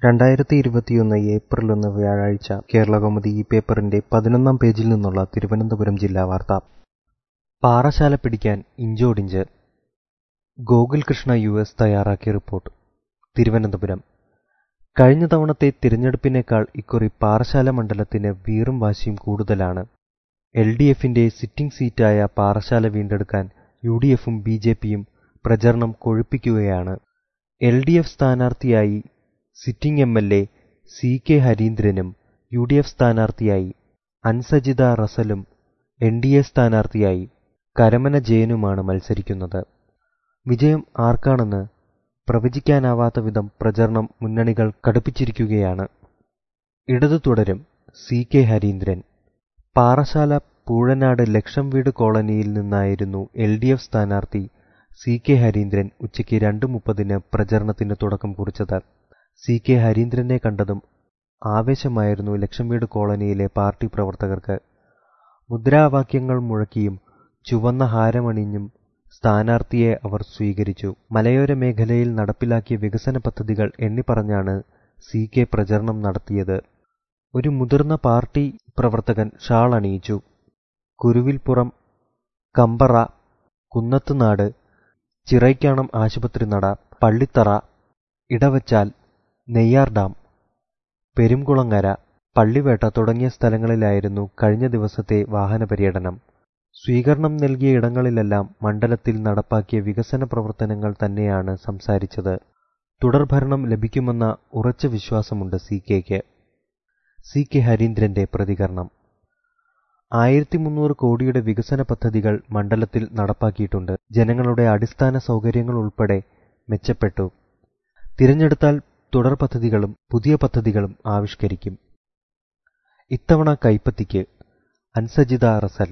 2021 April 1 വ്യാഴാഴ്ച കേരളകൗമുദി ഈ പേപ്പറിന്റെ 11-ാം പേജിൽ നിന്നുള്ള തിരുവനന്തപുരം ജില്ലാ വാർത്ത. പാറശാല പിടിക്കാൻ ഇഞ്ചോടിഞ്ച്. ഗോകുൽ കൃഷ്ണ US തയ്യാറാക്കിയ റിപ്പോർട്ട്. തിരുവനന്തപുരം. കഴിഞ്ഞ തവണത്തെ തിരഞ്ഞെടുപ്പിനേക്കാൾ ഇക്കുറി പാറശാല മണ്ഡലത്തിന് വീറും വാശിയും കൂടുതലാണ്. LDFന്റെ സിറ്റിംഗ് സീറ്റായ പാറശാല വീണ്ടെടുക്കാൻ UDFും BJPയും പ്രചരണം കൊഴുപ്പിക്കുകയാണ്. LDF സ്ഥാനാർത്ഥിയായി സിറ്റിംഗ് MLA CK ഹരീന്ദ്രനും UDF സ്ഥാനാർത്ഥിയായി അൻസജിത റസലും NDA സ്ഥാനാർത്ഥിയായി കരമന ജയനുമാണ് മത്സരിക്കുന്നത്. വിജയം ആർക്കാണെന്ന് പ്രവചിക്കാനാവാത്ത വിധം പ്രചരണം മുന്നണികൾ കടുപ്പിച്ചിരിക്കുകയാണ്. ഇടതു തുടരും CK ഹരീന്ദ്രൻ. പാറശാല പൂഴനാട് ലക്ഷം വീട് കോളനിയിൽ നിന്നായിരുന്നു LDF സ്ഥാനാർത്ഥി CK ഹരീന്ദ്രൻ ഉച്ചയ്ക്ക് 2:30 പ്രചരണത്തിന് തുടക്കം കുറിച്ചത്. CK ഹരീന്ദ്രനെ കണ്ടതും ആവേശമായിരുന്നു ലക്ഷം വീട് കോളനിയിലെ പാർട്ടി പ്രവർത്തകർക്ക്. മുദ്രാവാക്യങ്ങൾ മുഴക്കിയും ചുവന്ന ഹാരമണിഞ്ഞും സ്ഥാനാർത്ഥിയെ അവർ സ്വീകരിച്ചു. മലയോര മേഖലയിൽ നടപ്പിലാക്കിയ വികസന പദ്ധതികൾ എണ്ണിപ്പറഞ്ഞാണ് CK പ്രചരണം നടത്തിയത്. ഒരു മുതിർന്ന പാർട്ടി പ്രവർത്തകൻ ഷാൾ അണിയിച്ചു. കുരുവിൽപ്പുറം, കമ്പറ, കുന്നത്തുനാട്, ചിറൈക്കാണം ആശുപത്രി നട, പള്ളിത്തറ, ഇടവച്ചാൽ, നെയ്യാർ ഡാം, പെരുംകുളങ്ങര, പള്ളിവേട്ട തുടങ്ങിയ സ്ഥലങ്ങളിലായിരുന്നു കഴിഞ്ഞ ദിവസത്തെ വാഹന പര്യടനം. സ്വീകരണം നൽകിയ ഇടങ്ങളിലെല്ലാം മണ്ഡലത്തിൽ നടപ്പാക്കിയ വികസന പ്രവർത്തനങ്ങൾ തന്നെയാണ് സംസാരിച്ചത്. തുടർഭരണം ലഭിക്കുമെന്ന ഉറച്ച വിശ്വാസമുണ്ട് CKക്ക്. CK ഹരീന്ദ്രന്റെ പ്രതികരണം. 1300 കോടിയുടെ വികസന പദ്ധതികൾ മണ്ഡലത്തിൽ നടപ്പാക്കിയിട്ടുണ്ട്. ജനങ്ങളുടെ അടിസ്ഥാന സൗകര്യങ്ങൾ ഉൾപ്പെടെ മെച്ചപ്പെട്ടു. തിരഞ്ഞെടുത്താൽ തുടർ പദ്ധതികളും പുതിയ പദ്ധതികളും ആവിഷ്കരിക്കും. ഇത്തവണ കൈപ്പത്തിക്ക് അൻസജിത റസൽ.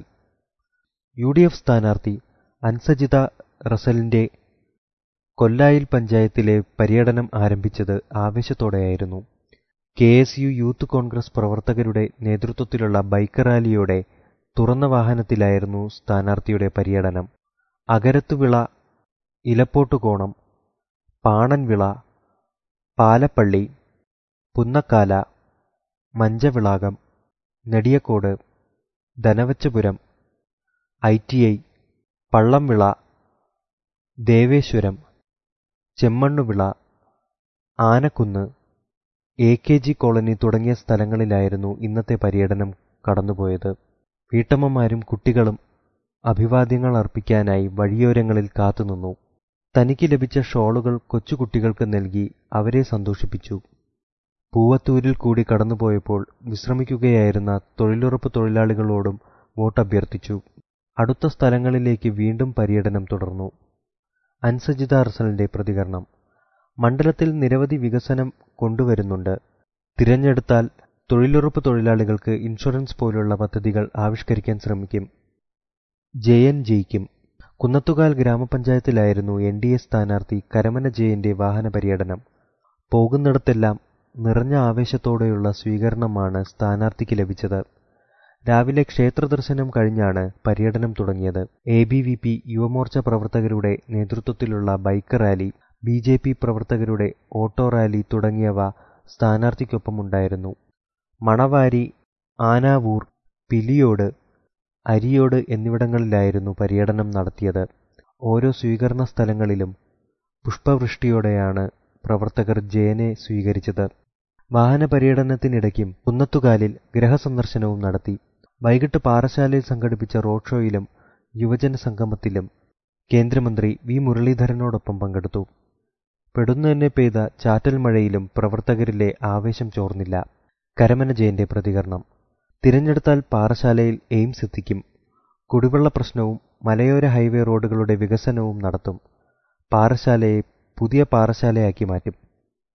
UDF സ്ഥാനാർത്ഥി അൻസജിത റസലിന്റെ കൊല്ലായിൽ പഞ്ചായത്തിലെ പര്യടനം ആരംഭിച്ചത് ആവേശത്തോടെയായിരുന്നു. KSU യൂത്ത് കോൺഗ്രസ് പ്രവർത്തകരുടെ നേതൃത്വത്തിലുള്ള ബൈക്ക് റാലിയോടെ തുറന്ന വാഹനത്തിലായിരുന്നു സ്ഥാനാർത്ഥിയുടെ പര്യടനം. Akarathuvila, Elappottukonam, Pananvila, Palappally, Punnakkala, Manchavilakam, Nediyakode, Dhanuvachapuram, ITI, Pallamvila, Deveswaram, Chemmannuvila, Anakkunnu, AKG colony തുടങ്ങിയ സ്ഥലങ്ങളിലായിരുന്നു ഇന്നത്തെ പര്യടനം കടന്നുപോയത്. വീട്ടമ്മമാരും കുട്ടികളും അഭിവാദ്യങ്ങൾ അർപ്പിക്കാനായി വഴിയോരങ്ങളിൽ കാത്തുനിന്നു. തനിക്ക് ലഭിച്ച ഷോളുകൾ കൊച്ചുകുട്ടികൾക്ക് നൽകി അവരെ സന്തോഷിപ്പിച്ചു. പൂവത്തൂരിൽ കൂടി കടന്നുപോയപ്പോൾ വിശ്രമിക്കുകയായിരുന്ന തൊഴിലുറപ്പ് തൊഴിലാളികളോടും വോട്ടഭ്യർത്ഥിച്ചു. അടുത്ത സ്ഥലങ്ങളിലേക്ക് വീണ്ടും പര്യടനം തുടർന്നു. അൻസജിത റസലിന്റെ പ്രതികരണം. മണ്ഡലത്തിൽ നിരവധി വികസനം കൊണ്ടുവരുന്നുണ്ട്. തിരഞ്ഞെടുത്താൽ തൊഴിലുറപ്പ് തൊഴിലാളികൾക്ക് ഇൻഷുറൻസ് പോലുള്ള പദ്ധതികൾ ആവിഷ്കരിക്കാൻ ശ്രമിക്കും. ജയൻ ജയിക്കും. കുന്നത്തുകാൽ ഗ്രാമപഞ്ചായത്തിലായിരുന്നു NDA സ്ഥാനാർത്ഥി കരമന ജയന്റെ വാഹന പര്യടനം. പോകുന്നിടത്തെല്ലാം നിറഞ്ഞ ആവേശത്തോടെയുള്ള സ്വീകരണമാണ് സ്ഥാനാർത്ഥിക്ക് ലഭിച്ചത്. രാവിലെ ക്ഷേത്ര ദർശനം കഴിഞ്ഞാണ് പര്യടനം തുടങ്ങിയത്. ABVP യുവമോർച്ച പ്രവർത്തകരുടെ നേതൃത്വത്തിലുള്ള ബൈക്ക് റാലി, BJP പ്രവർത്തകരുടെ ഓട്ടോ റാലി തുടങ്ങിയവ സ്ഥാനാർത്ഥിക്കൊപ്പമുണ്ടായിരുന്നു. മണവാരി, ആനാവൂർ, പിലിയോട്, അരിയോട് എന്നിവിടങ്ങളിലായിരുന്നു പര്യടനം നടത്തിയത്. ഓരോ സ്വീകരണ സ്ഥലങ്ങളിലും പുഷ്പവൃഷ്ടിയോടെയാണ് പ്രവർത്തകർ ജയനെ സ്വീകരിച്ചത്. വാഹന പര്യടനത്തിനിടയ്ക്കും കുന്നത്തുകാലിൽ ഗൃഹസന്ദർശനവും നടത്തി. വൈകിട്ട് പാറശാലയിൽ സംഘടിപ്പിച്ച റോഡ് ഷോയിലും യുവജന സംഗമത്തിലും കേന്ദ്രമന്ത്രി V മുരളീധരനോടൊപ്പം പങ്കെടുത്തു. പെടുന്നതന്നെ പെയ്ത ചാറ്റൽ മഴയിലും പ്രവർത്തകരിലെ ആവേശം ചോർന്നില്ല. കരമന ജയന്റെ പ്രതികരണം. തിരഞ്ഞെടുത്താൽ പാറശാലയിൽ എയിംസ് എത്തിക്കും. കുടിവെള്ള പ്രശ്നവും മലയോര ഹൈവേ റോഡുകളുടെ വികസനവും നടത്തും. പാറശാലയെ പുതിയ പാറശാലയാക്കി മാറ്റും.